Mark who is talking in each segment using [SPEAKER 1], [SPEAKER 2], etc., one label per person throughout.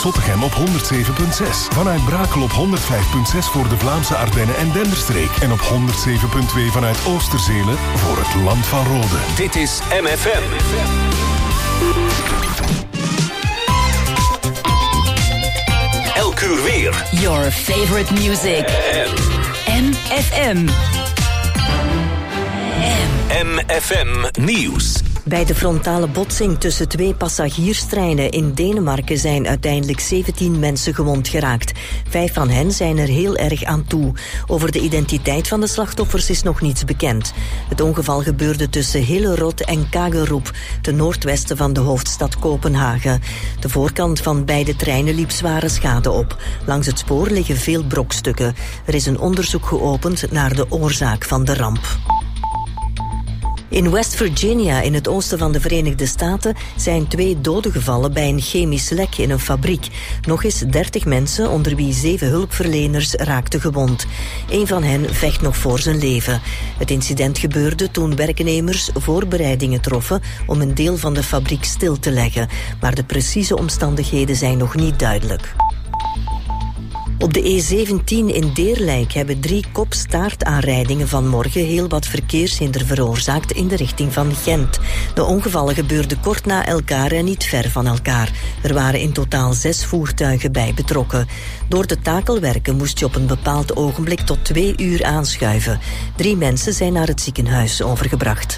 [SPEAKER 1] Zottegem op 107.6. Vanuit Brakel op 105.6 voor de Vlaamse Ardennen en Denderstreek. En op 107.2 vanuit Oosterzelen voor het Land van Rode.
[SPEAKER 2] Dit is MFM. Elk uur weer.
[SPEAKER 3] Your favorite music. MFM.
[SPEAKER 2] MFM Nieuws.
[SPEAKER 4] Bij de frontale botsing tussen 2 passagierstreinen in Denemarken zijn uiteindelijk 17 mensen gewond geraakt. 5 van hen zijn er heel erg aan toe. Over de identiteit van de slachtoffers is nog niets bekend. Het ongeval gebeurde tussen Hillerød en Kagerup, ten noordwesten van de hoofdstad Kopenhagen. De voorkant van beide treinen liep zware schade op. Langs het spoor liggen veel brokstukken. Er is een onderzoek geopend naar de oorzaak van de ramp. In West Virginia, in het oosten van de Verenigde Staten, zijn 2 doden gevallen bij een chemisch lek in een fabriek. Nog eens 30 mensen, onder wie 7 hulpverleners, raakten gewond. 1 van hen vecht nog voor zijn leven. Het incident gebeurde toen werknemers voorbereidingen troffen om een deel van de fabriek stil te leggen. Maar de precieze omstandigheden zijn nog niet duidelijk. Op de E17 in Deerlijk hebben 3 kop-staartaanrijdingen vanmorgen heel wat verkeershinder veroorzaakt in de richting van Gent. De ongevallen gebeurden kort na elkaar en niet ver van elkaar. Er waren in totaal 6 voertuigen bij betrokken. Door de takelwerken moest je op een bepaald ogenblik tot 2 uur aanschuiven. 3 mensen zijn naar het ziekenhuis overgebracht.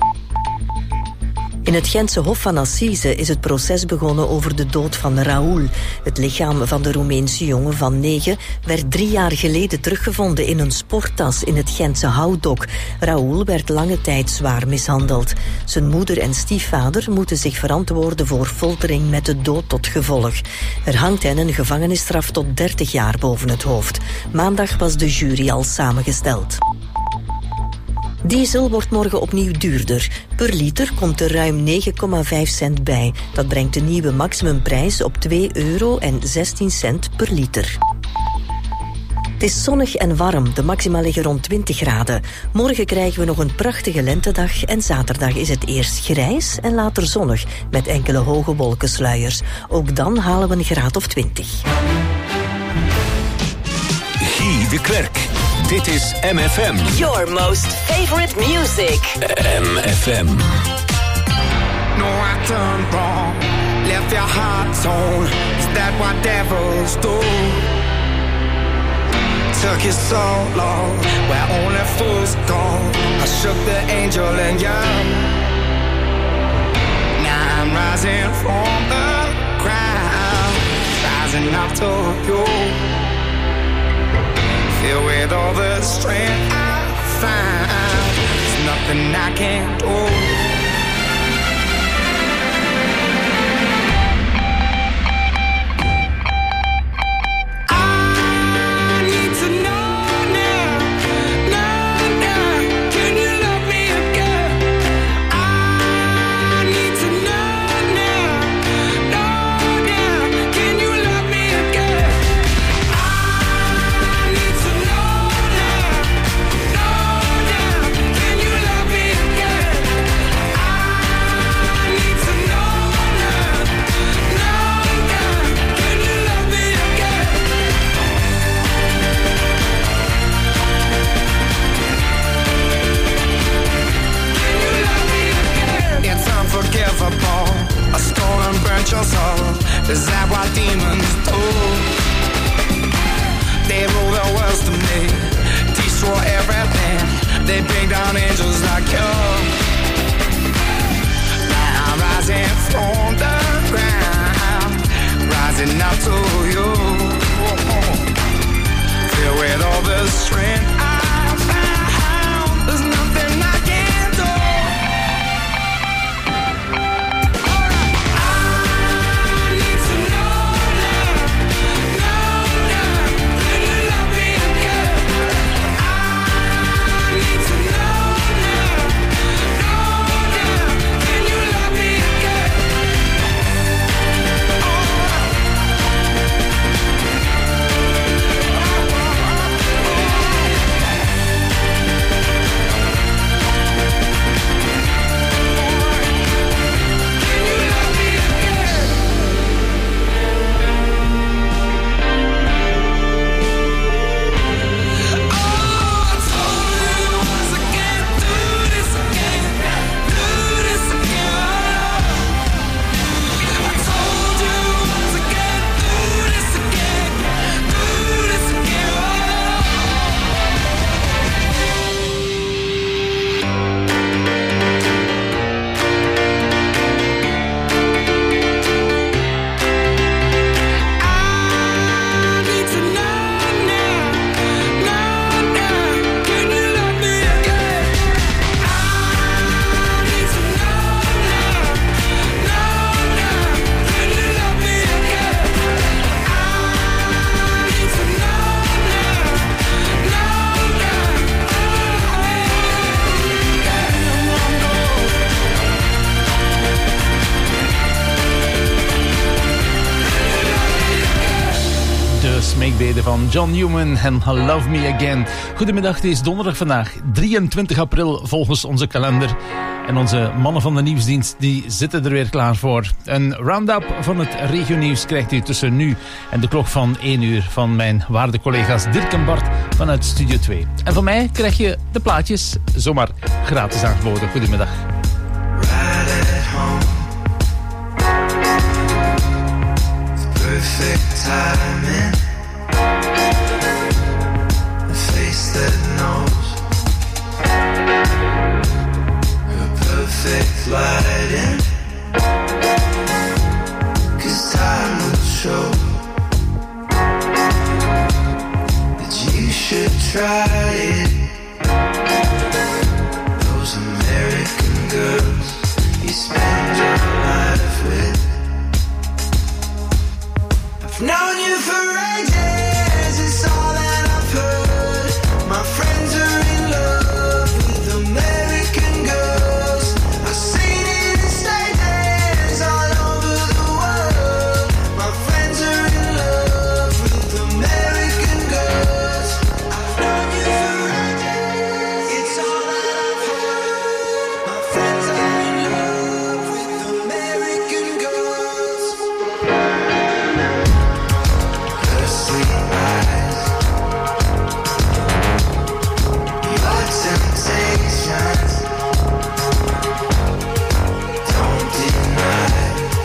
[SPEAKER 4] In het Gentse Hof van Assise is het proces begonnen over de dood van Raoul. Het lichaam van de Roemeense jongen van 9 werd 3 jaar geleden teruggevonden in een sporttas in het Gentse Houtdok. Raoul werd lange tijd zwaar mishandeld. Zijn moeder en stiefvader moeten zich verantwoorden voor foltering met de dood tot gevolg. Er hangt hen een gevangenisstraf tot 30 jaar boven het hoofd. Maandag was de jury al samengesteld. Diesel wordt morgen opnieuw duurder. Per liter komt er ruim 9,5 cent bij. Dat brengt de nieuwe maximumprijs op €2,16 per liter. Het is zonnig en warm. De maxima liggen rond 20 graden. Morgen krijgen we nog een prachtige lentedag en zaterdag is het eerst grijs en later zonnig met enkele hoge wolkensluiers. Ook dan halen we een graad of 20.
[SPEAKER 2] Guy de Klerk. Dit is MFM.
[SPEAKER 3] Your most favorite music.
[SPEAKER 2] MFM.
[SPEAKER 5] No, I turned wrong. Left your heart torn. Is that what devils do? Took you so long. Where only fools go. I shook the angel in you. Now I'm rising from the ground. Rising up to you. Filled with all the strength I find, there's nothing I can't do. I need to know now, can you love me again? I need to know now, can you love me again? A stone and burnt your soul. Is that what demons do? They rule the world to me, destroy everything. They bring down angels like you. Now I'm rising from the ground, rising up to you. Filled with all the strength I found, there's nothing I can't do.
[SPEAKER 6] smeekbede van John Newman en Love Me Again. Goedemiddag, het is donderdag vandaag, 23 april volgens onze kalender. En onze mannen van de nieuwsdienst die zitten er weer klaar voor. Een round-up van het regionieuws krijgt u tussen nu en de klok van 1 uur... van mijn waarde collega's Dirk en Bart vanuit Studio 2. En van mij krijg je de plaatjes zomaar gratis aangeboden. Goedemiddag.
[SPEAKER 7] Perfect timing, a face that knows, her perfect lighting, 'cause time will show that you should try it. Those American girls you spend your life with. Known you for ages, it's all that I've heard. My friends are in love with American girls. I've seen it in stages all over the world. My friends are in love with American girls. I've known you for ages, it's all that I've heard. My friends are in love with American girls. Sweet eyes, your temptations, don't deny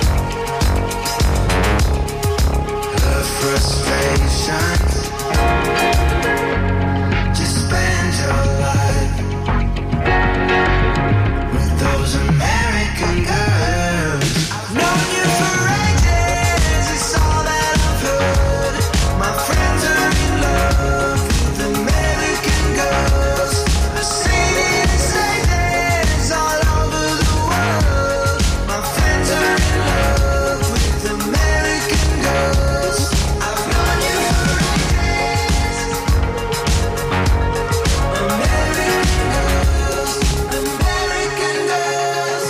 [SPEAKER 7] her frustrations. Just spend your life with those American girls. I've known you for ages, it's all that I've heard. My friends are in love with American girls. I've seen it in stages all over the world. My friends are in love with American girls. I've known you for ages. American girls, American girls.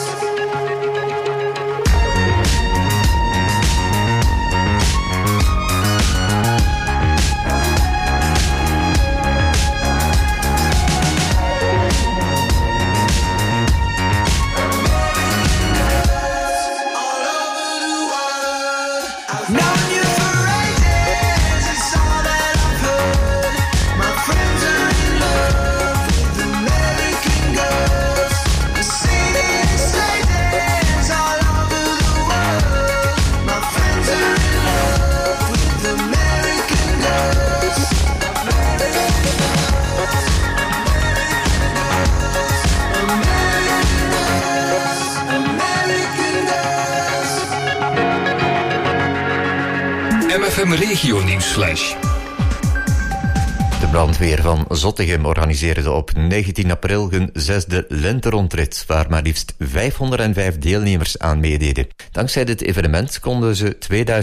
[SPEAKER 7] All over the world. I've known you for ages, it's all that I've heard. My friends are in love with American girls. I've seen it in stages all over the world. My friends are in love with American girls. American girls, American girls.
[SPEAKER 2] MFM Regio Nieuwsflash.
[SPEAKER 8] De brandweer van Zottegem organiseerde op 19 april hun 6e lenterondrit, waar maar liefst 505 deelnemers aan meededen. Dankzij dit evenement konden ze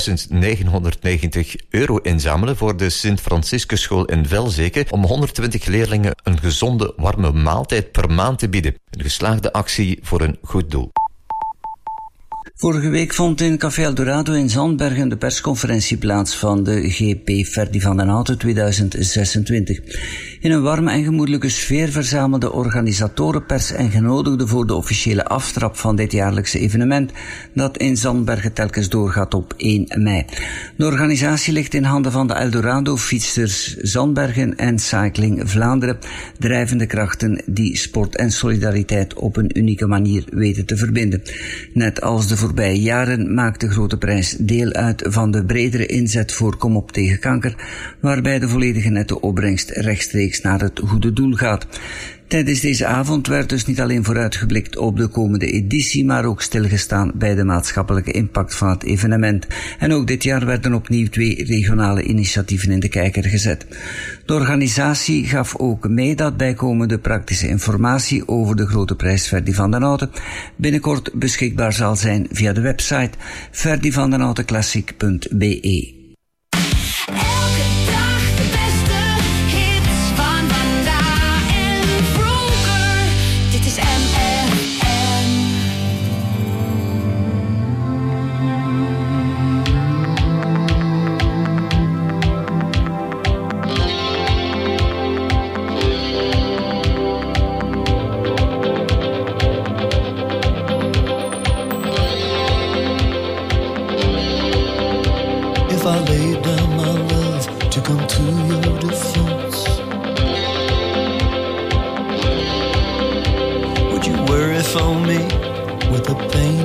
[SPEAKER 8] €2.990 inzamelen voor de Sint-Franciscusschool in Velzeke om 120 leerlingen een gezonde, warme maaltijd per maand te bieden. Een geslaagde actie voor een goed doel.
[SPEAKER 9] Vorige week vond in Café Eldorado in Zandbergen de persconferentie plaats van de GP Ferdy van den Houten 2026. In een warme en gemoedelijke sfeer verzamelden organisatoren pers en genodigden voor de officiële aftrap van dit jaarlijkse evenement dat in Zandbergen telkens doorgaat op 1 mei. De organisatie ligt in handen van de Eldorado, Fietsers Zandbergen en Cycling Vlaanderen, drijvende krachten die sport en solidariteit op een unieke manier weten te verbinden. Net als de voorbije jaren maakt de Grote Prijs deel uit van de bredere inzet voor Kom op tegen kanker, waarbij de volledige nette opbrengst rechtstreeks naar het goede doel gaat. Tijdens deze avond werd dus niet alleen vooruitgeblikt op de komende editie, maar ook stilgestaan bij de maatschappelijke impact van het evenement. En ook dit jaar werden opnieuw 2 regionale initiatieven in de kijker gezet. De organisatie gaf ook mee dat bijkomende praktische informatie over de Grote Prijs Ferdy van den Houten binnenkort beschikbaar zal zijn via de website ferdyvandenhoutenclassic.be.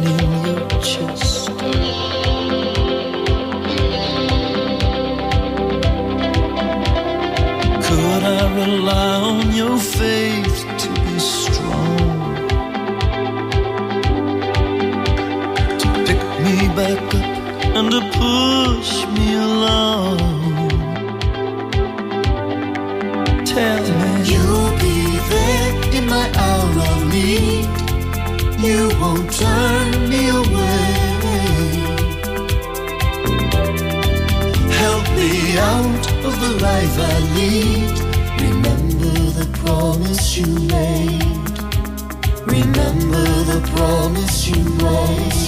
[SPEAKER 10] in your chest. Could I rely on your faith to be strong, to pick me back up and to push me along? Tell me you'll be there in my hour of need. You won't turn me away. Help me out of the life I lead. Remember the promise you made. Remember the promise you made.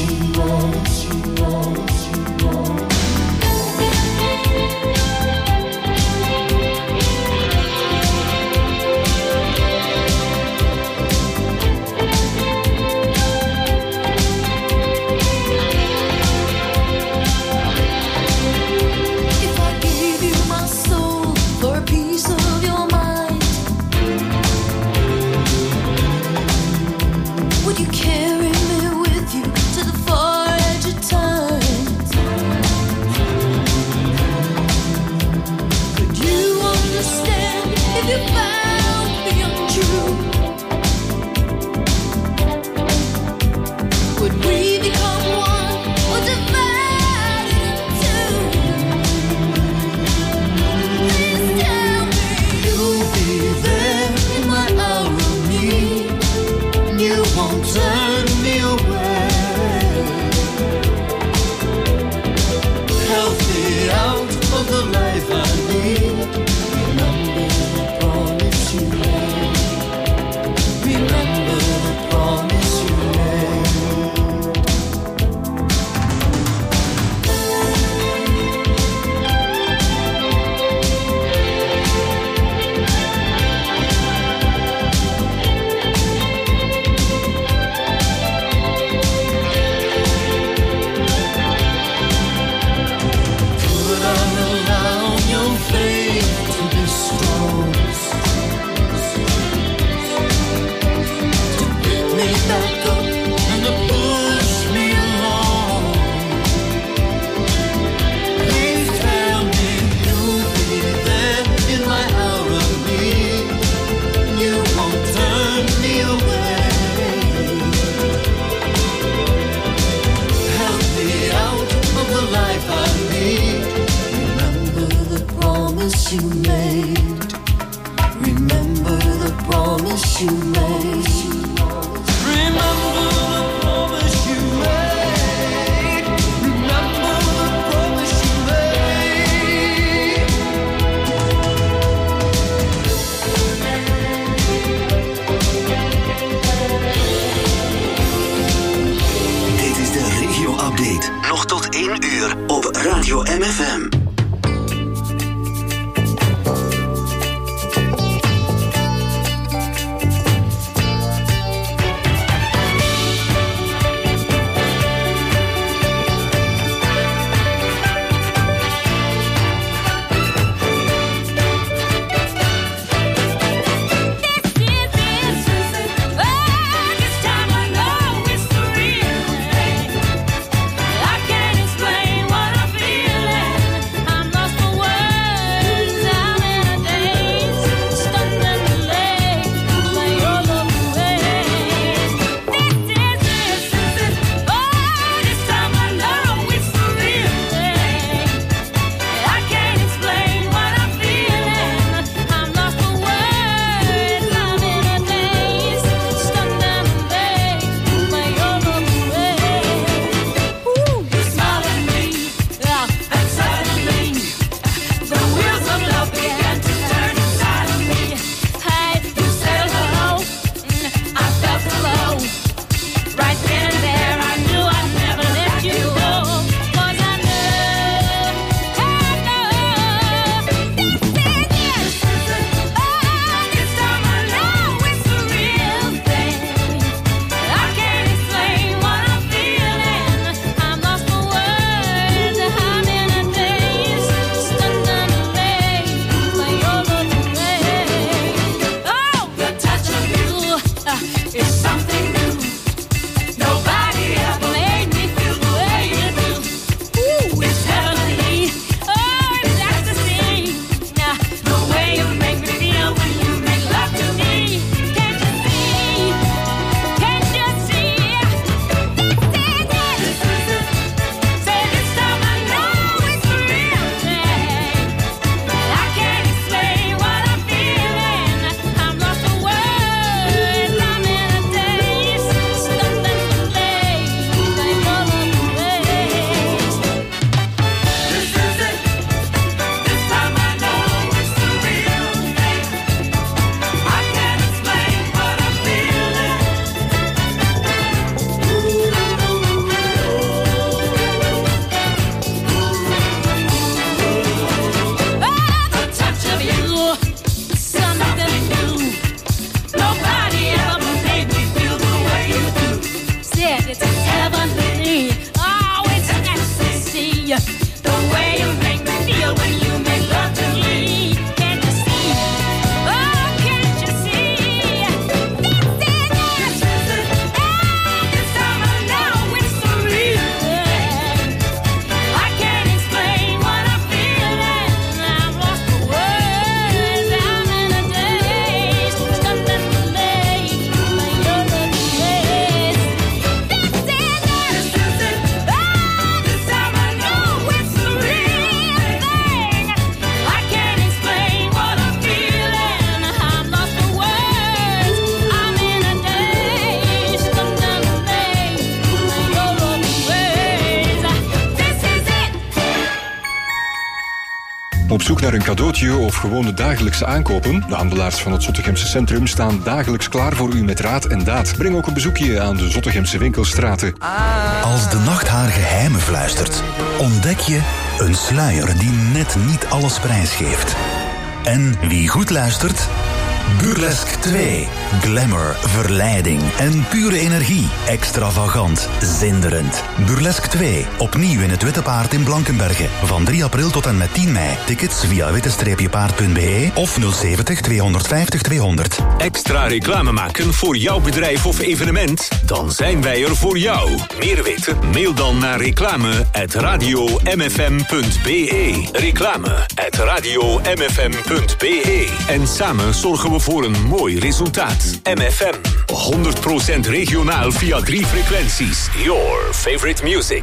[SPEAKER 11] Nog tot 1 uur op Radio MFM.
[SPEAKER 7] I can't explain what I'm feeling.
[SPEAKER 12] Op zoek naar een cadeautje of gewoon de dagelijkse aankopen? De handelaars van het Zottegemse Centrum staan dagelijks klaar voor u met raad en daad. Breng ook een bezoekje aan de Zottegemse winkelstraten.
[SPEAKER 13] Als de nacht haar geheimen fluistert, ontdek je een sluier die net niet alles prijsgeeft. En wie goed luistert... Burlesque 2. Glamour, verleiding en pure energie. Extravagant, zinderend. Burlesque 2. Opnieuw in het Witte Paard in Blankenberge. Van 3 april tot en met 10 mei. Tickets via witte-paard.be of 070 250 200.
[SPEAKER 2] Extra reclame maken voor jouw bedrijf of evenement? Dan zijn wij er voor jou. Meer weten? Mail dan naar reclame@radiomfm.be. Reclame@radiomfm.be. En samen zorgen we voor een mooi resultaat. MFM. 100% regionaal via 3 frequenties. Your favorite music.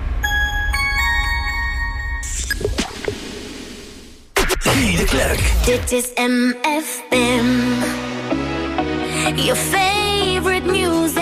[SPEAKER 11] Guy de Klerk.
[SPEAKER 14] Dit is MFM. Your favorite music.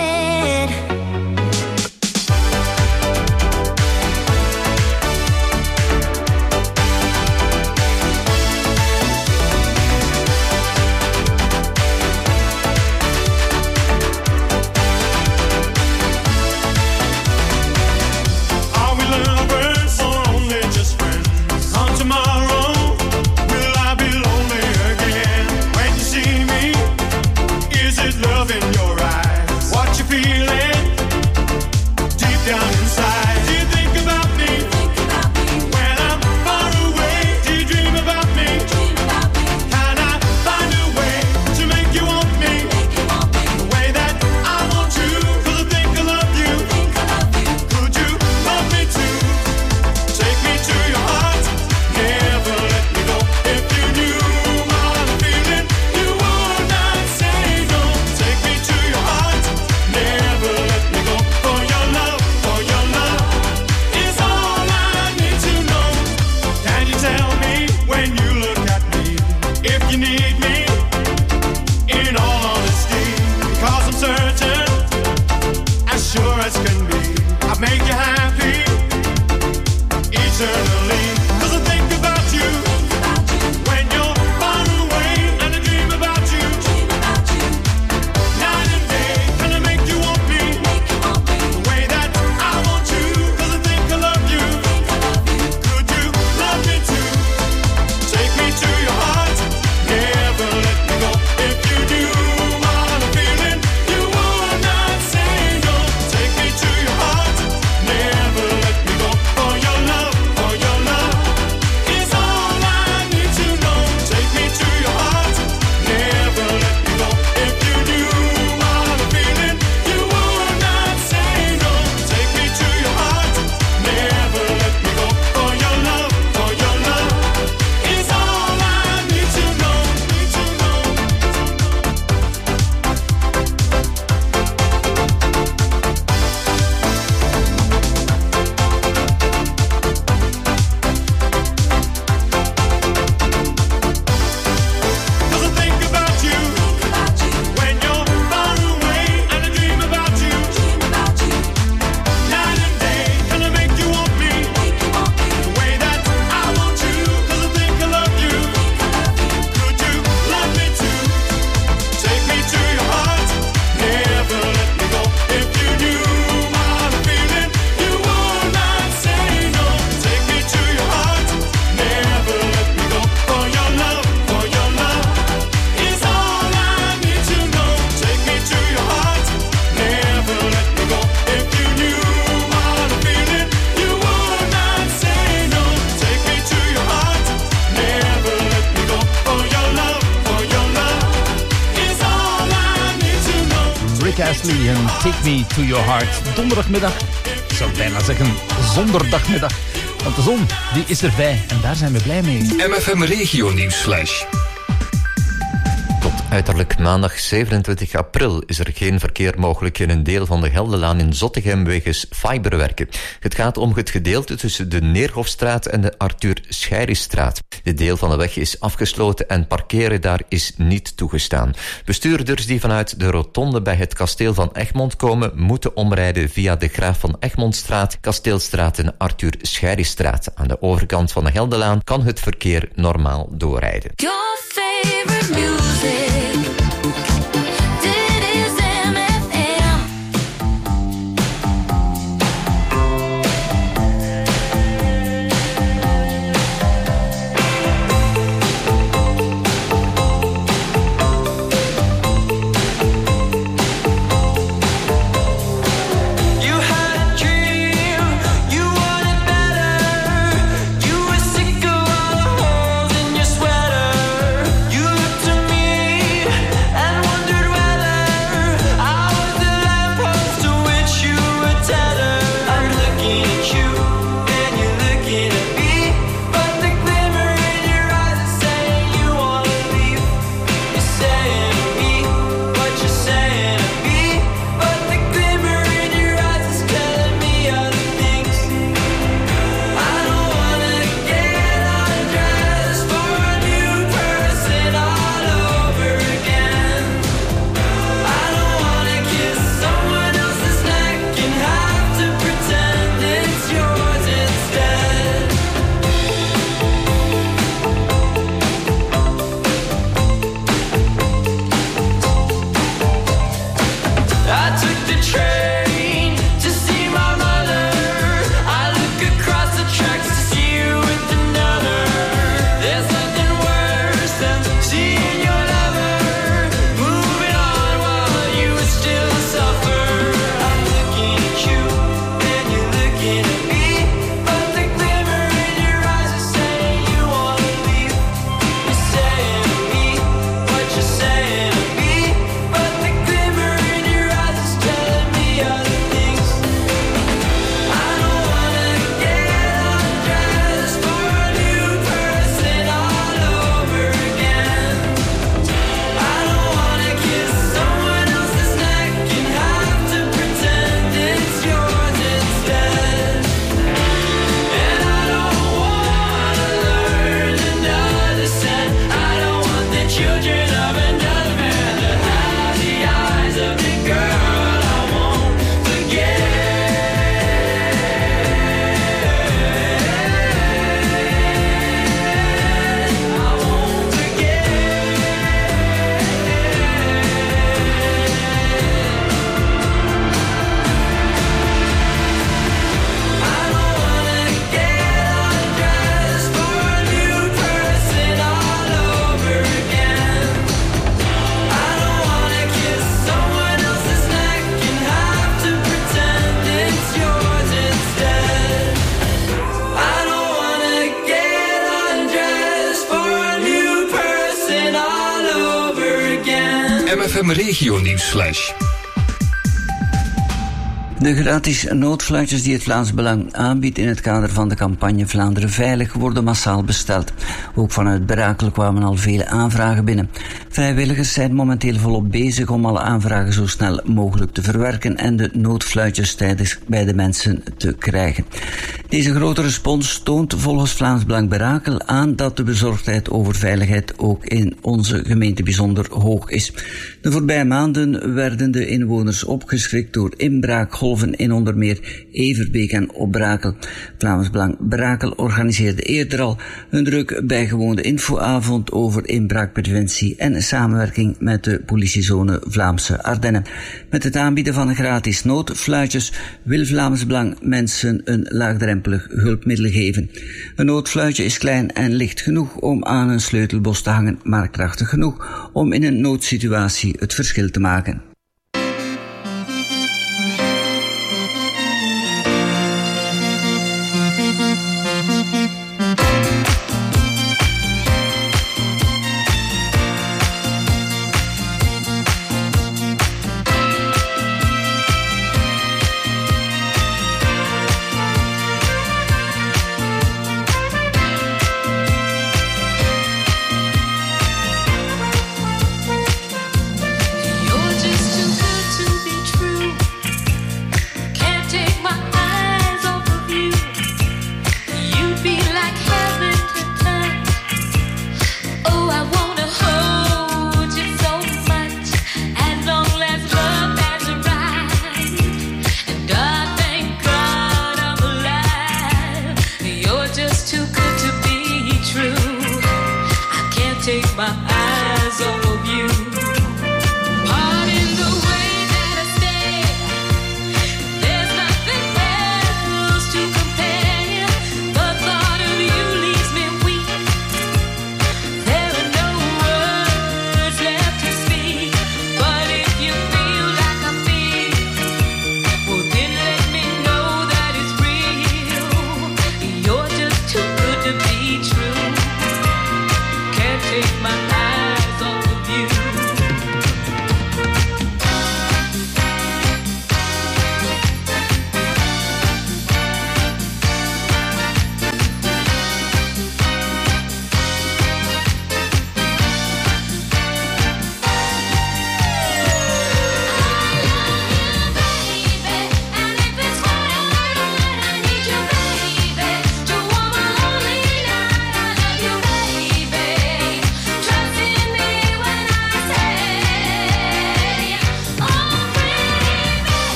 [SPEAKER 7] Love in your eyes, what you feeling deep down inside? Do you think about me when I'm far away? Do you dream about me? Can I find a way to make you want me the way that I want you? 'Cause I think I love you. Could you love me too? Take me to your heart, never let me go. If you knew my heart feeling, you would not say no. Take me to your heart, never let me go. For your love is all I need to know. Can you tell me when you look at me if you need me? In all honesty, because I'm certain, as sure as can be, I'll make you happy eternally. 'Cause I think about you when you're far away, and I dream about you night and day. Can I make you want me the way that I want you? 'Cause I think I love you. Could you love me too? Take me to your heart, never let me go. If you knew my heart feeling, you would not say no. Take me to your heart, never let me go. For your love is all I need to know. Take me to your heart, never let me go. If you knew my heart feeling, you would not say no. Take me to your heart, never let me go. For your love is all I need to know. Cause I think about you when you're far away, and I dream about you night and day. Can I make you want me the way that I want you? 'Cause I think I love you. Could you love me too? Take me to your heart, never let me go. If you knew my heart feeling, you would not say no. Take me to your heart, never let me go. For your love is all I need to know. Take me to your heart, never let me go. If you knew my heart feeling, you would not say no. Take me to your heart, never let me go. For your love is all I need to know.
[SPEAKER 6] Rick Astley en Take Me To Your Heart. Donderdagmiddag, ik zou bijna zeggen zonderdagmiddag. Want de zon, die is erbij en daar zijn we blij mee.
[SPEAKER 2] MFM Regio Nieuwsflash.
[SPEAKER 8] Tot Uiterlijk maandag 27 april is er geen verkeer mogelijk in een deel van de Geldelaan in Zottegem wegens fiberwerken. Het gaat om het gedeelte tussen de Neerhofstraat en de Arthur Scheirisstraat. Dit deel van de weg is afgesloten en parkeren daar is niet toegestaan. Bestuurders die vanuit de rotonde bij het kasteel van Egmond komen, moeten omrijden via de Graaf van Egmondstraat, Kasteelstraat en Arthur Scheirisstraat. Aan de overkant van de Geldelaan kan het verkeer normaal doorrijden.
[SPEAKER 14] Your favorite music.
[SPEAKER 2] MFM Regio Nieuwsflash.
[SPEAKER 9] De gratis noodfluitjes die het Vlaams Belang aanbiedt in het kader van de campagne Vlaanderen Veilig worden massaal besteld. Ook vanuit Brakel kwamen al vele aanvragen binnen. Vrijwilligers zijn momenteel volop bezig om alle aanvragen zo snel mogelijk te verwerken en de noodfluitjes tijdens bij de mensen te krijgen. Deze grote respons toont volgens Vlaams Belang Brakel aan dat de bezorgdheid over veiligheid ook in onze gemeente bijzonder hoog is. De voorbije maanden werden de inwoners opgeschrikt door inbraakgolven in onder meer Everbeek en Opbrakel. Vlaams Belang Brakel organiseerde eerder al een druk bijgewoonde infoavond over inbraakpreventie en samenwerking met de politiezone Vlaamse Ardennen. Met het aanbieden van gratis noodfluitjes wil Vlaams Belang mensen een laagdrempelig hulpmiddel geven. Een noodfluitje is klein en licht genoeg om aan een sleutelbos te hangen, maar krachtig genoeg om in een noodsituatie het verschil te maken.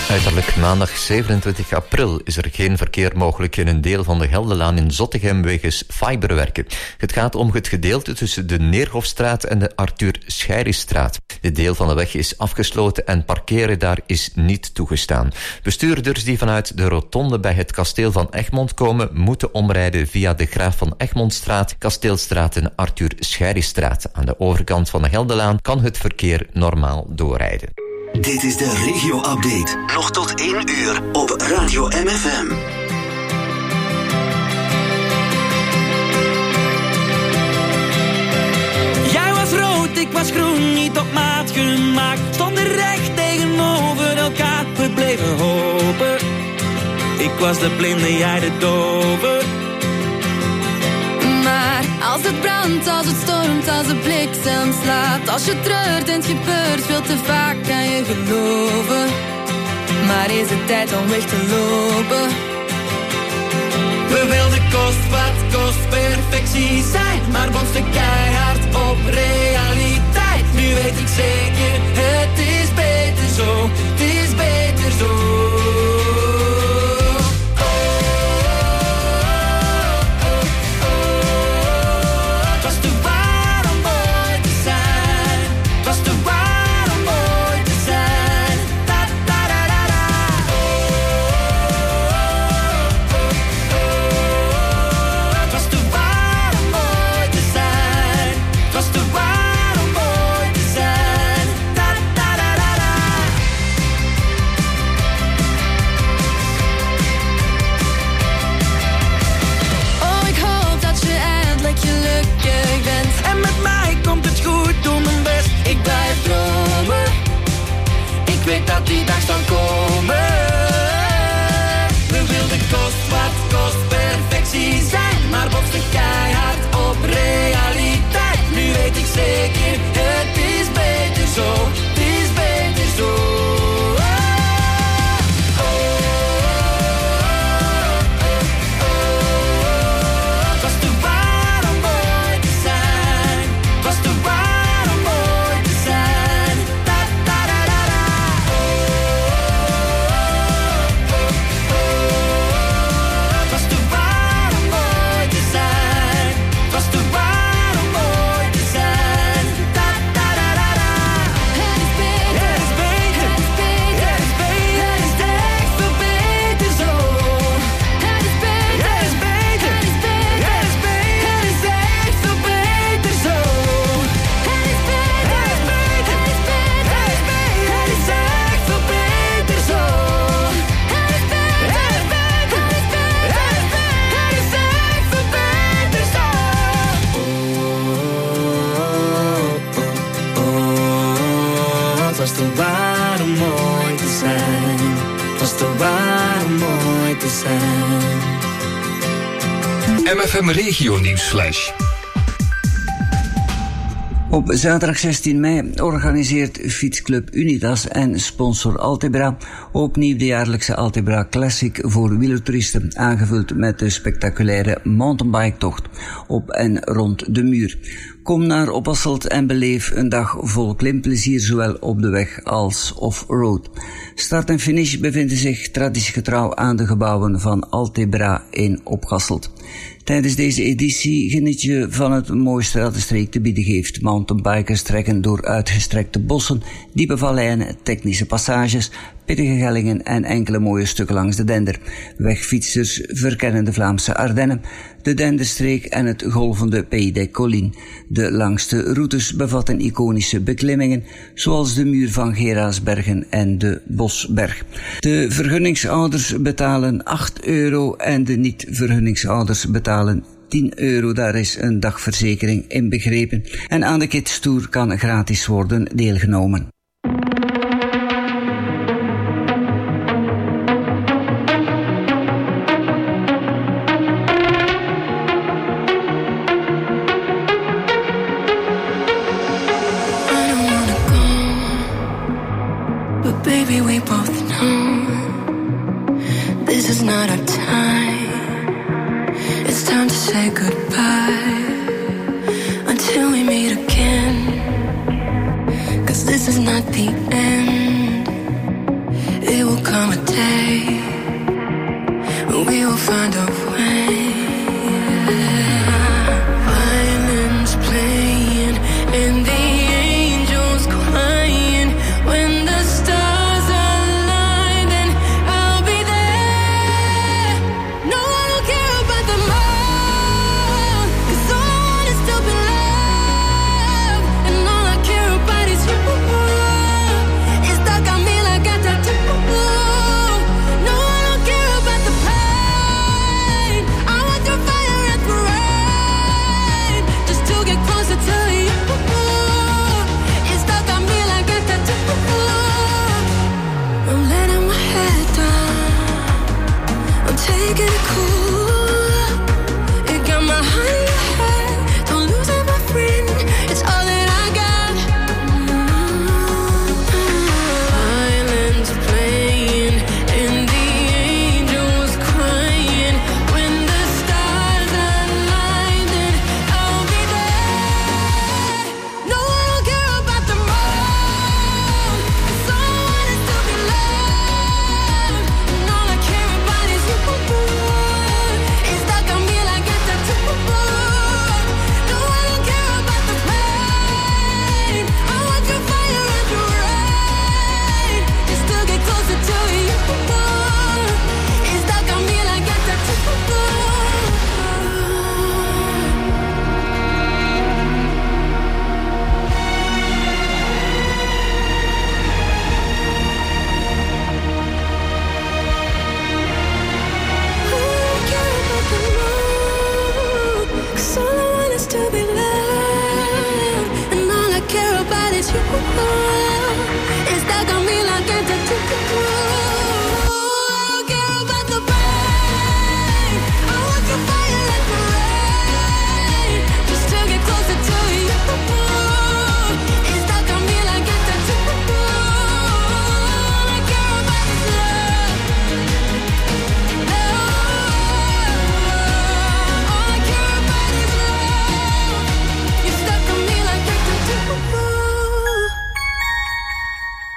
[SPEAKER 8] Uiterlijk maandag 27 april is er geen verkeer mogelijk in een deel van de Geldelaan in Zottegem wegens fiberwerken. Het gaat om het gedeelte tussen de Neerhofstraat en de Arthur Scheirisstraat. Dit deel van de weg is afgesloten en parkeren daar is niet toegestaan. Bestuurders die vanuit de rotonde bij het kasteel van Egmond komen, moeten omrijden via de Graaf van Egmondstraat, Kasteelstraat en Arthur Scheirisstraat. Aan de overkant van de Geldelaan kan het verkeer normaal doorrijden.
[SPEAKER 11] Dit is de regio-update. Nog tot 1 uur op Radio MFM.
[SPEAKER 15] Jij was rood, ik was groen, niet op maat gemaakt. Stonden recht tegenover elkaar, we bleven hopen. Ik was de blinde, jij de dove.
[SPEAKER 14] Maar als het brandt, als het stormt, als de bliksem slaat, als je treurt en het gebeurt veel te vaak, kan je geloven. Maar is het tijd om weg te lopen?
[SPEAKER 15] We wilden kost wat kost perfectie zijn, maar botsten keihard op realiteit. Nu weet ik zeker, het is beter zo, het is beter zo. Ik weet dat die dag zal komen. We wilden kost wat kost perfectie zijn, maar botsten keihard op realiteit. Nu weet ik zeker, het is beter zo, het is beter zo.
[SPEAKER 2] MFM Regio Nieuwsflash.
[SPEAKER 9] Op zaterdag 16 mei organiseert fietsclub Unitas en sponsor Altebra opnieuw de jaarlijkse Altebra Classic voor wielertoeristen, aangevuld met de spectaculaire mountainbike-tocht op en rond de muur. Kom naar Oppasselt en beleef een dag vol klimplezier, zowel op de weg als off-road. Start en finish bevinden zich traditiegetrouw aan de gebouwen van Altebra in Opgasselt. Tijdens deze editie geniet je van het mooiste dat de streek te bieden geeft. Mountainbikers trekken door uitgestrekte bossen, diepe valleien, technische passages, pittige hellingen en enkele mooie stukken langs de Dender. Wegfietsers verkennen de Vlaamse Ardennen, de Denderstreek en het golvende Pays des Collines. De langste routes bevatten iconische beklimmingen, zoals de muur van Geraasbergen en de Bosberg. De vergunningshouders betalen €8 en de niet-vergunningshouders betalen €10. Daar is een dagverzekering in begrepen. En aan de Kids Tour kan gratis worden deelgenomen.
[SPEAKER 14] Baby, we both know this is not our time. It's time to say goodbye until we meet again. 'Cause this is not the end. It will come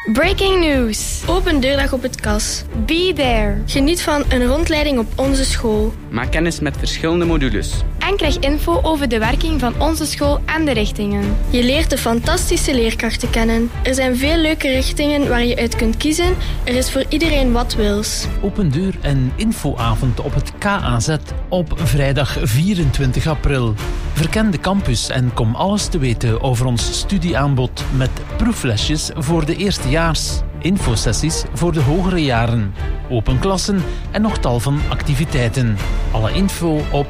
[SPEAKER 16] Breaking news. Open deurdag op het KAS. Be there. Geniet van een rondleiding op onze school.
[SPEAKER 17] Maak kennis met verschillende modules.
[SPEAKER 16] En krijg info over de werking van onze school en de richtingen. Je leert de fantastische leerkrachten kennen. Er zijn veel leuke richtingen waar je uit kunt kiezen. Er is voor iedereen wat wils.
[SPEAKER 6] Open deur en infoavond op het KAZ op vrijdag 24 april. Verken de campus en kom alles te weten over ons studieaanbod met proeflesjes voor de eerstejaars, infosessies voor de hogere jaren, open klassen en nog tal van activiteiten. Alle info op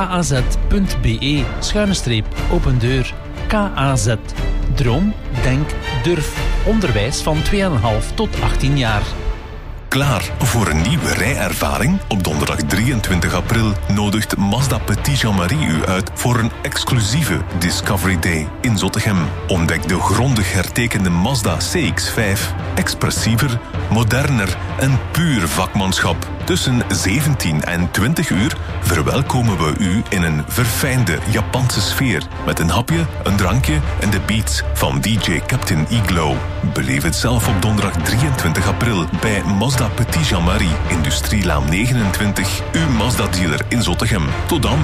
[SPEAKER 6] kaz.be/opendeur. KAZ. Droom, denk, durf. Onderwijs van 2,5 tot 18 jaar.
[SPEAKER 1] Klaar voor een nieuwe rijervaring? Op donderdag 23 april nodigt Mazda Petit Jean-Marie u uit voor een exclusieve Discovery Day in Zottegem. Ontdek de grondig hertekende Mazda CX-5. Expressiever, moderner en puur vakmanschap. Tussen 17 en 20 uur verwelkomen we u in een verfijnde Japanse sfeer. Met een hapje, een drankje en de beats van DJ Captain Iglo. Beleef het zelf op donderdag 23 april bij Mazda Petit Jean-Marie, Industrielaan 29, uw Mazda-dealer in Zottegem. Tot dan.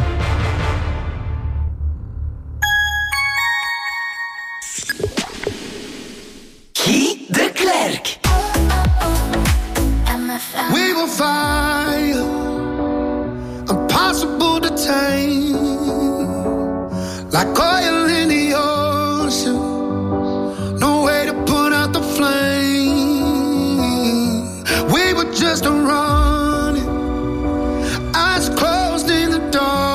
[SPEAKER 11] Guy de Klerk.
[SPEAKER 5] We will fire, impossible to tame, like oil in the ocean, no way to put out the flame. We were just running, eyes closed in the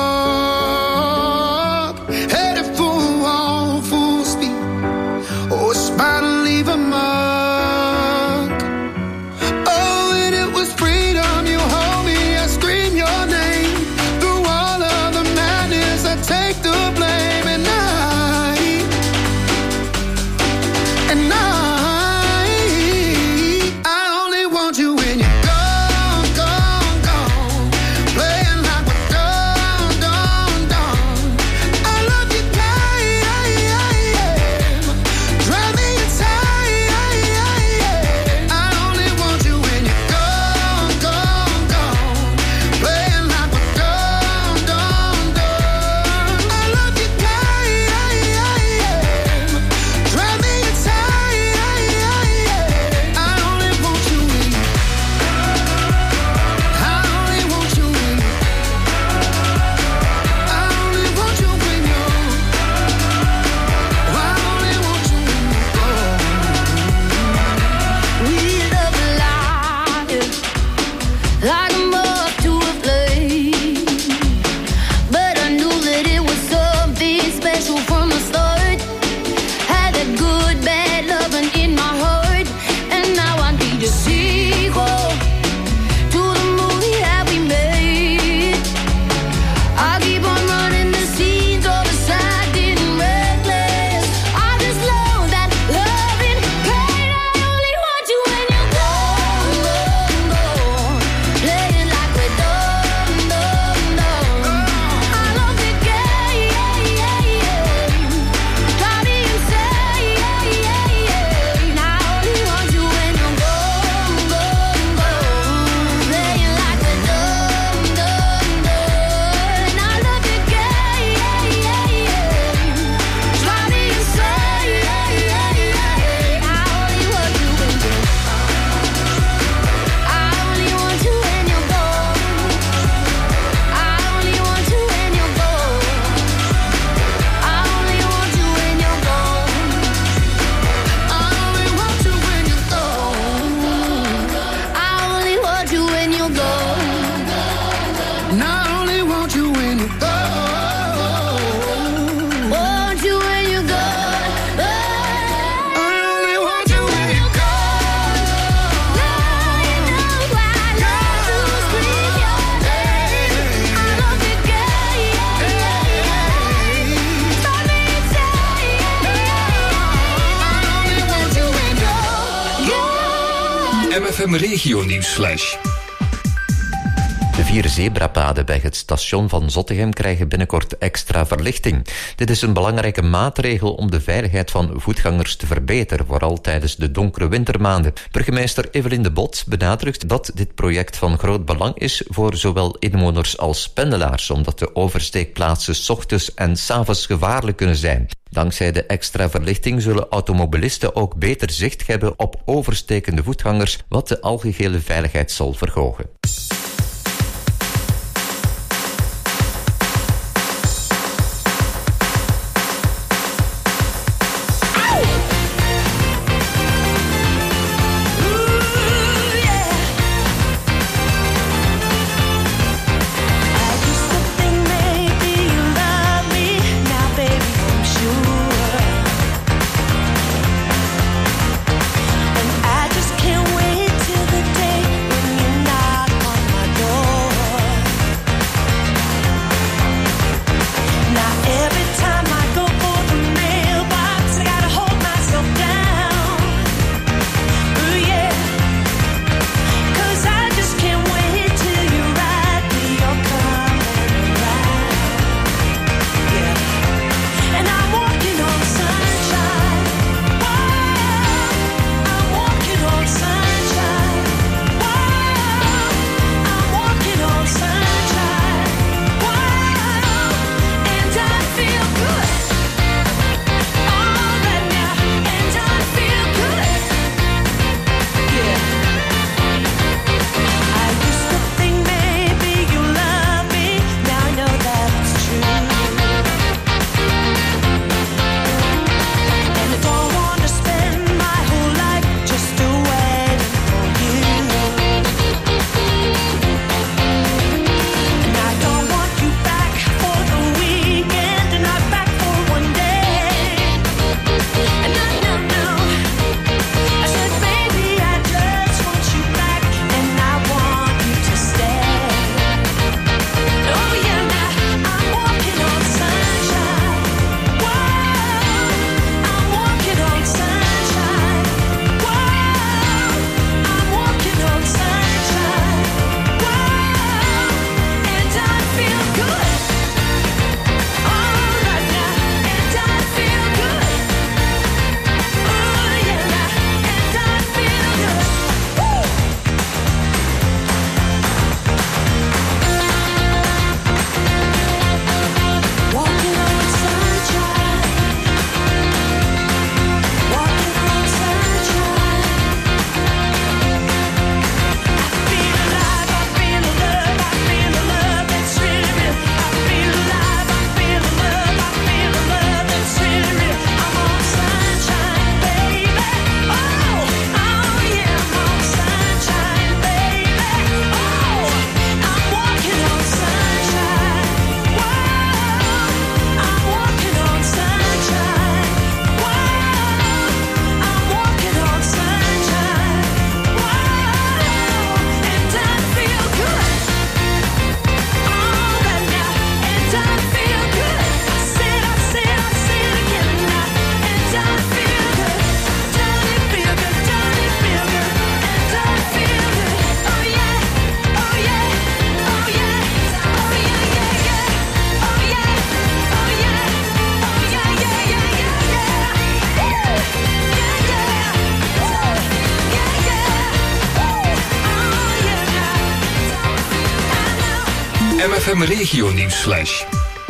[SPEAKER 5] dark, headed for a wall full speed. Oh, it's about to leave a mark.
[SPEAKER 2] MFM Regio Nieuwsflash.
[SPEAKER 8] De 4 zebrapaden bij het station van Zottegem krijgen binnenkort extra verlichting. Dit is een belangrijke maatregel om de veiligheid van voetgangers te verbeteren, vooral tijdens de donkere wintermaanden. Burgemeester Evelien de Bot benadrukt dat dit project van groot belang is voor zowel inwoners als pendelaars, omdat de oversteekplaatsen 's ochtends en 's avonds gevaarlijk kunnen zijn. Dankzij de extra verlichting zullen automobilisten ook beter zicht hebben op overstekende voetgangers, wat de algehele veiligheid zal verhogen.
[SPEAKER 2] MFM Regio Nieuwsflash.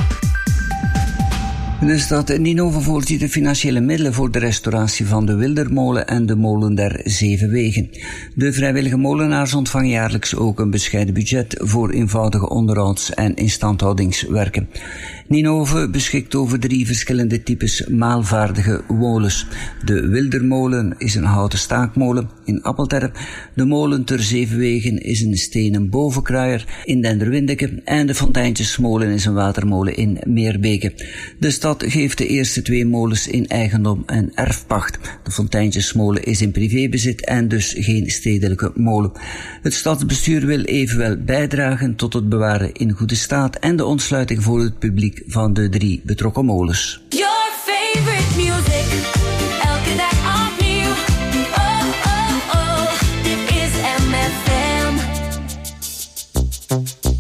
[SPEAKER 9] De stad Ninove voorziet de financiële middelen voor de restauratie van de Wildermolen en de Molen der Zeven Wegen. De vrijwillige molenaars ontvangen jaarlijks ook een bescheiden budget voor eenvoudige onderhouds- en instandhoudingswerken. Ninove beschikt over 3 verschillende types maalvaardige molens. De Wildermolen is een houten staakmolen in Appelterp. De Molen ter Zevenwegen is een stenen bovenkruier in Denderwindeke. En de Fontijntjesmolen is een watermolen in Meerbeke. De stad geeft de eerste 2 molens in eigendom en erfpacht. De Fontijntjesmolen is in privébezit en dus geen stedelijke molen. Het stadsbestuur wil evenwel bijdragen tot het bewaren in goede staat en de ontsluiting voor het publiek van de 3 betrokken molens.
[SPEAKER 14] Your favorite music, elke dag opnieuw. Oh, oh, oh, dit is MFM.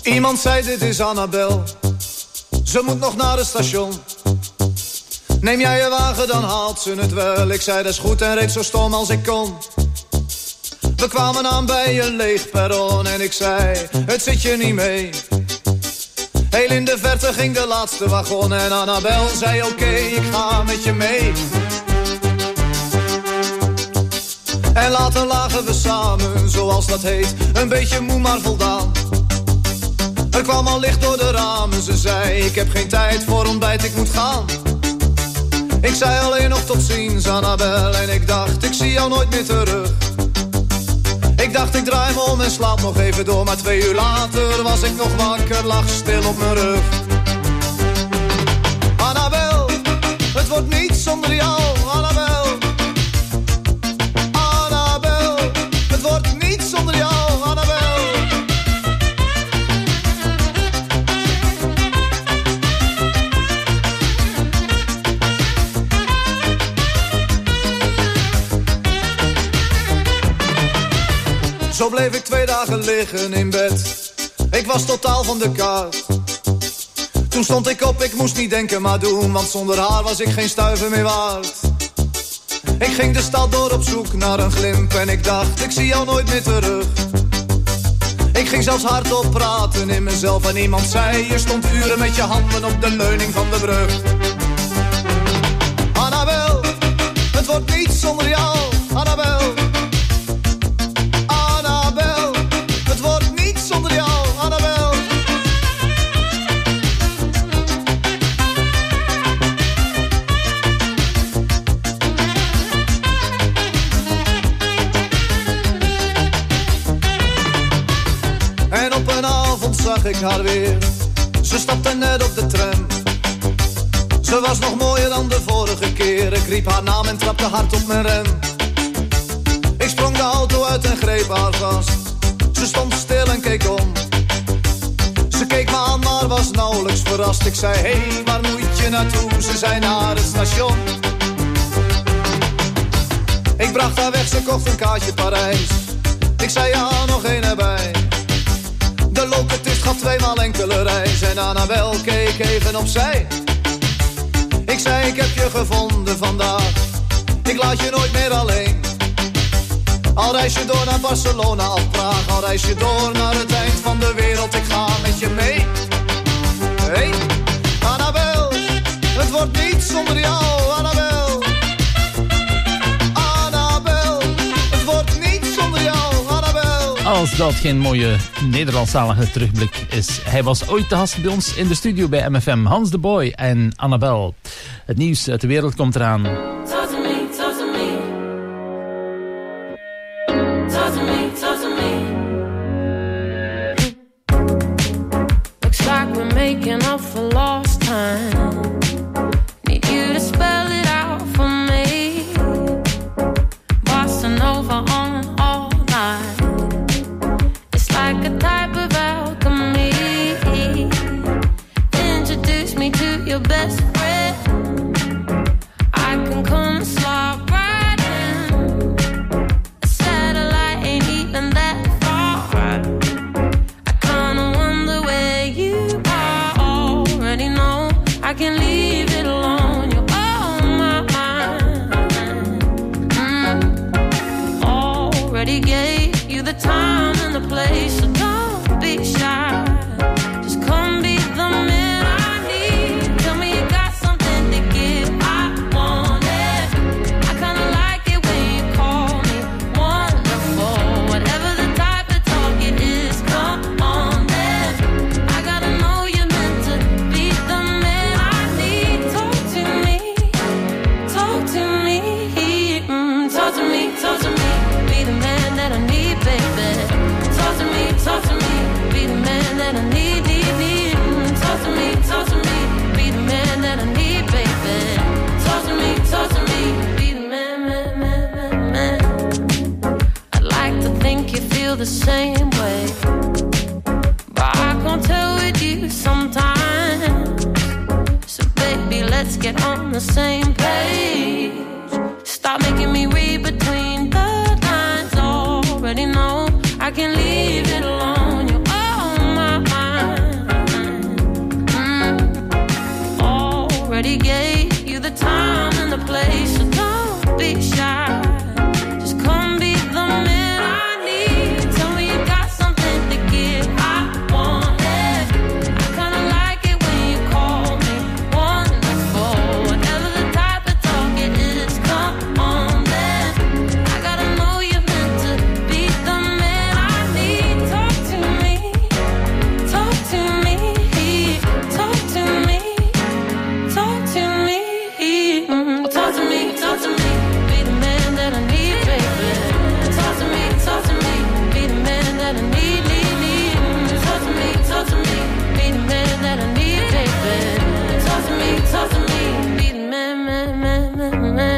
[SPEAKER 18] Iemand zei dit is Annabel, ze moet nog naar het station. Neem jij je wagen, dan haalt ze het wel. Ik zei dat is goed en reed zo stom als ik kon. We kwamen aan bij een leeg perron en ik zei, het zit je niet mee. Heel in de verte ging de laatste wagon en Annabel zei oké, ik ga met je mee. En later lagen we samen, zoals dat heet, een beetje moe maar voldaan. Er kwam al licht door de ramen, ze zei, ik heb geen tijd voor ontbijt, ik moet gaan. Ik zei alleen nog tot ziens, Annabel, en ik dacht, ik zie jou nooit meer terug. Ik dacht, ik draai me om en slaap nog even door, maar 2 uur later was ik nog wakker, lag stil op mijn rug. Annabel, het wordt niet zonder jou, Annabel. Annabel, het wordt niet zonder jou, Annabel. Zo bleef ik 2 dagen liggen in bed. Ik was totaal van de kaart. Toen stond ik op, ik moest niet denken maar doen, want zonder haar was ik geen stuiver meer waard. Ik ging de stad door op zoek naar een glimp en ik dacht, ik zie jou nooit meer terug. Ik ging zelfs hardop praten in mezelf en iemand zei, je stond uren met je handen op de leuning van de brug. Annabel, het wordt niet zonder jou, Annabel. Zag ik haar weer, ze stapte net op de tram. Ze was nog mooier dan de vorige keer. Ik riep haar naam en trapte hard op mijn rem. Ik sprong de auto uit en greep haar vast. Ze stond stil en keek om. Ze keek me aan, maar was nauwelijks verrast. Ik zei, hey, waar moet je naartoe? Ze zei, naar het station. Ik bracht haar weg, ze kocht een kaartje Parijs. Ik zei, ja, nog één erbij. De locatist gaf 2 maal enkele reis en Annabel keek even opzij. Ik zei, ik heb je gevonden vandaag, ik laat je nooit meer alleen. Al reis je door naar Barcelona of Praag, al reis je door naar het eind van de wereld, ik ga met je mee. Hey, Annabel, het wordt niet zonder jou, Annabel. Annabel, het wordt niet zonder jou, Annabel.
[SPEAKER 6] Als dat geen mooie Nederlandstalige terugblik is. Hij was ooit te gast bij ons in de studio bij MFM. Hans de Boy en Annabel. Het nieuws uit de wereld komt eraan.
[SPEAKER 14] Talk to me, talk to me. Talk to me, talk to me. Looks like we're making up for lost time. Need you to spell it out for me. Bossa Nova on all night. It's like a type of alchemy. Introduce me to your best friend. I can come and slide right in. A satellite ain't even that far. I kinda wonder where you are. Already know I can leave it alone. You're on my mind. Already gave you the time and the place, so don't be shy. Just come be the man I need. Tell me you got something to give. I want it. I kinda like it when you call me wonderful. Whatever the type of talk it is, come on then. I gotta know you're meant to be the man I need. Talk to me, talk to me, talk to me, talk to me. Be the man that I need, baby. Talk to me, talk to me. Be the man that I need, need, need. Talk to me, talk to me. Be the man that I need, baby. Talk to me, talk to me. Be the man, man, man, man, man. I'd like to think you feel the same way, but I can't tell with you sometimes. So baby, let's get on the same page. Stop making me read between the lines. Already know I can leave it alone. You're on my mind.
[SPEAKER 19] already gave you the time and the place, so don't be shy. Just come be the man I need. Tell me you got something to give. I want it. I kinda like it when you call me wonderful. Whatever the type of talk it is, come on then. I gotta know you're meant to be the man I need. Talk to me, talk to me, talk to me, talk to me, talk to me, talk to me. Be the man that I need, baby. Talk to me, be the man that I need, need. Talk to me, be the man that I need, baby. Talk to me, be the man.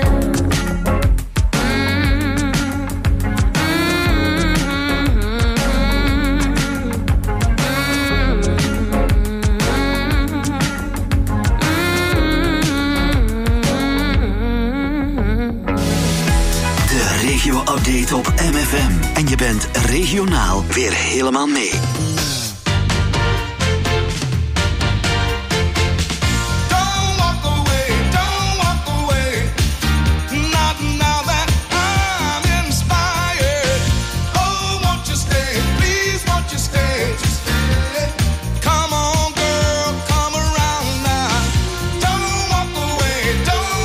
[SPEAKER 11] De regio-update op MFM. En je bent regionaal weer helemaal mee.
[SPEAKER 5] Don't walk away, not now that I'm inspired. Oh, won't you stay, please won't you stay, just stay. Come on girl, come around now. Don't walk away,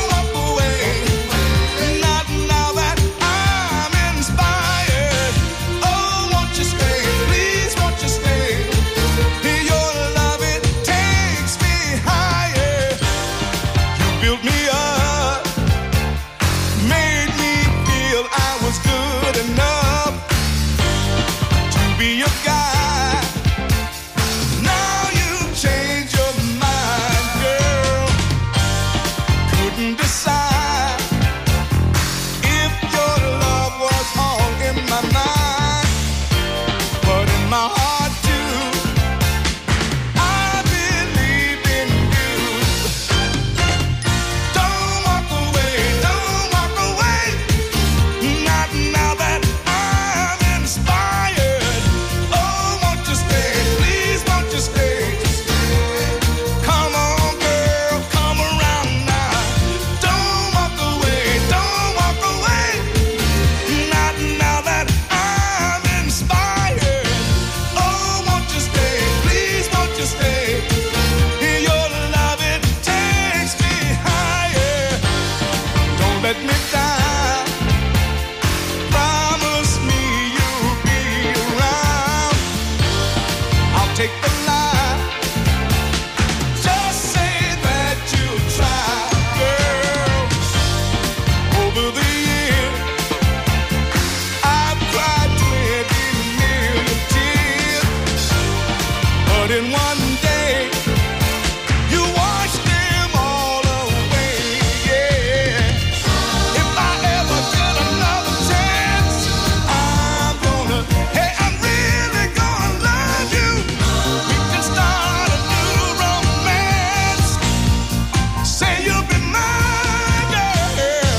[SPEAKER 5] not now that I'm inspired. Oh, won't you stay, please won't you stay. Your love, it takes me higher. You built me up, made me feel I was good enough to be your guy. Now you change your mind, girl. Couldn't decide if your love was all in my mind, but in my heart too. I believe in you. Don't walk away, not now that I'm inspired. Oh, won't you stay, please won't you stay, just stay. Come on girl, come around now. Don't walk away, not now that I'm inspired. Oh, won't you stay, please won't you stay. Your love, it takes me higher. Don't let me down. Promise me you'll be around. I'll take the line. Just say that you'll try, girl. Over the years, I've cried 20 million tears, but in one day, you washed them all away, yeah. If I ever get another chance, I'm really gonna love you. We can start a new romance. Say you'll be mine, girl.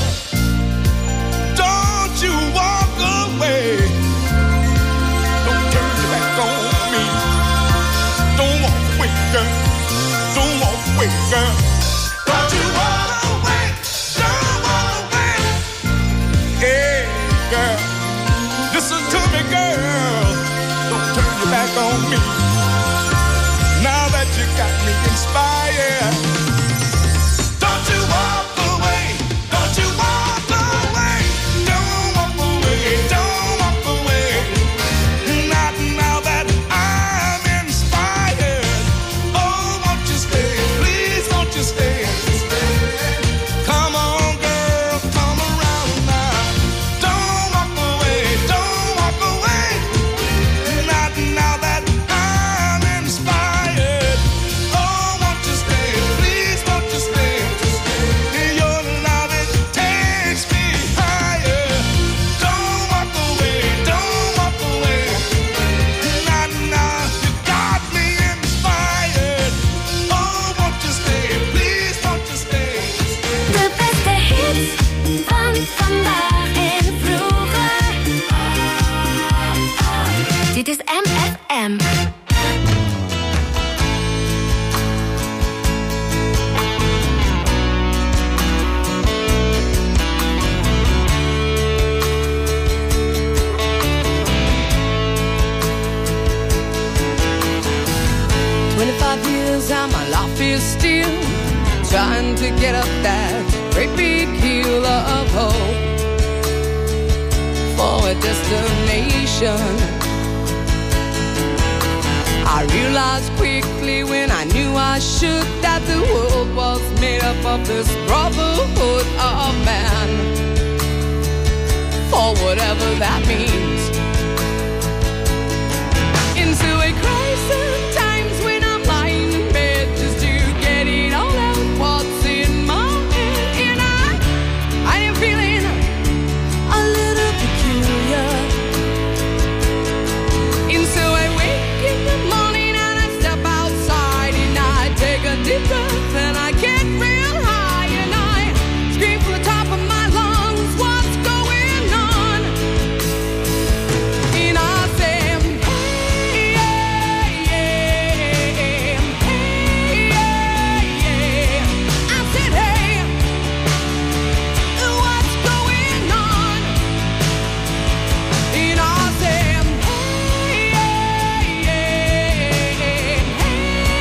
[SPEAKER 5] Don't you walk away. Don't turn your back on me. Don't walk away.
[SPEAKER 20] falls and my life is still trying to get up that great big hill of hope for a destination. I realized quickly when I knew I should that the world was made up of this brotherhood of man. For whatever that means,